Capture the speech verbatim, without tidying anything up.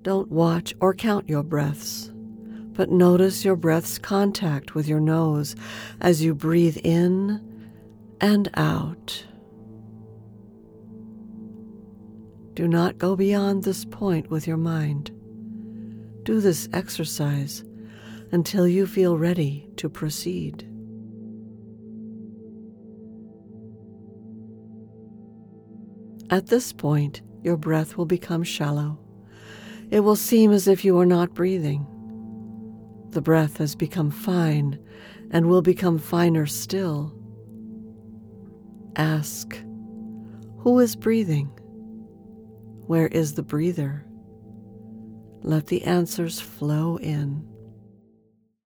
Don't watch or count your breaths, but notice your breath's contact with your nose as you breathe in and out. Do not go beyond this point with your mind. Do this exercise until you feel ready to proceed. At this point, your breath will become shallow. It will seem as if you are not breathing. The breath has become fine and will become finer still. Ask, who is breathing? Where is the breather? Let the answers flow in.